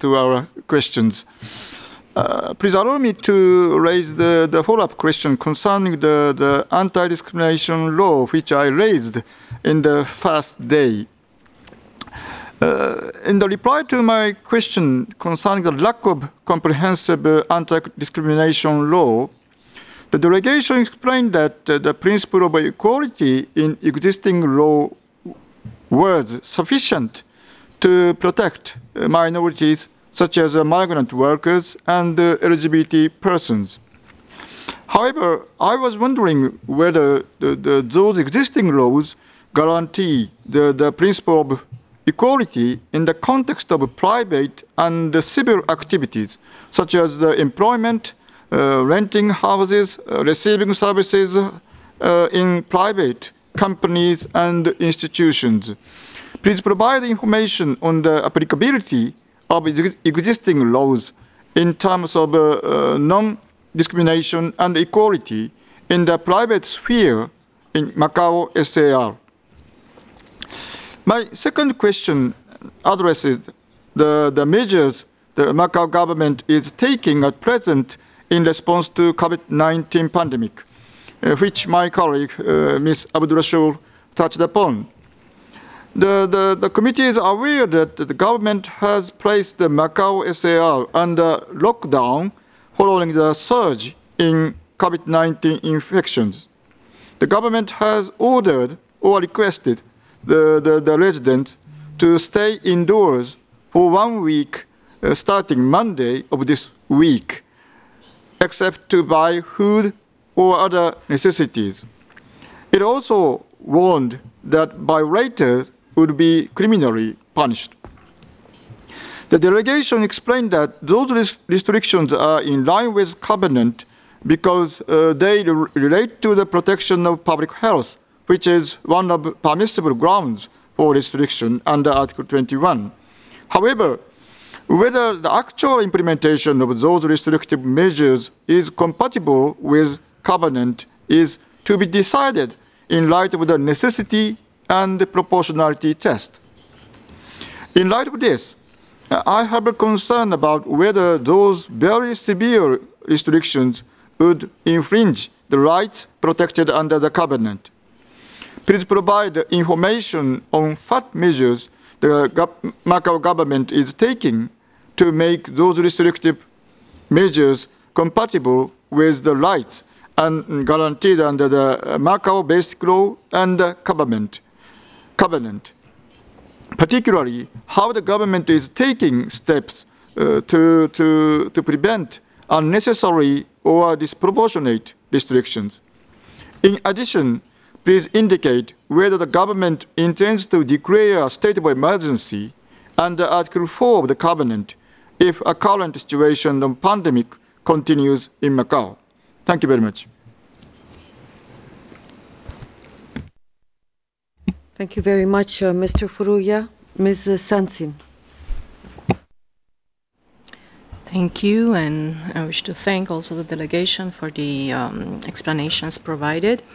to our questions. Please allow me to raise the follow-up question concerning the anti-discrimination law, which I raised in the first day. In the reply to my question concerning the lack of comprehensive anti-discrimination law, the delegation explained that the principle of equality in existing law was sufficient to protect minorities such as migrant workers and LGBT persons. However, I was wondering whether those existing laws guarantee the principle of equality in the context of private and civil activities, such as the employment, renting houses, receiving services in private companies and institutions. Please provide information on the applicability of existing laws in terms of non-discrimination and equality in the private sphere in Macau SAR. My second question addresses the measures the Macau government is taking at present in response to COVID-19 pandemic, which my colleague, Ms. Abdurrashul, touched upon. The committee is aware that the government has placed the Macau SAR under lockdown following the surge in COVID-19 infections. The government has ordered or requested the residents to stay indoors for 1 week starting Monday of this week, except to buy food or other necessities. It also warned that violators would be criminally punished. The delegation explained that those restrictions are in line with covenant because they relate to the protection of public health, which is one of permissible grounds for restriction under Article 21. However, whether the actual implementation of those restrictive measures is compatible with covenant is to be decided in light of the necessity and the proportionality test. In light of this, I have a concern about whether those very severe restrictions would infringe the rights protected under the covenant. Please provide information on what measures the Macau government is taking to make those restrictive measures compatible with the rights and guaranteed under the Macau Basic Law and the covenant. Particularly, how the government is taking steps to prevent unnecessary or disproportionate restrictions. In addition, please indicate whether the government intends to declare a state of emergency under Article 4 of the covenant if a current situation of pandemic continues in Macau. Thank you very much. Thank you very much, Mr. Furuya. Ms. Sansin. Thank you, and I wish to thank also the delegation for the explanations provided.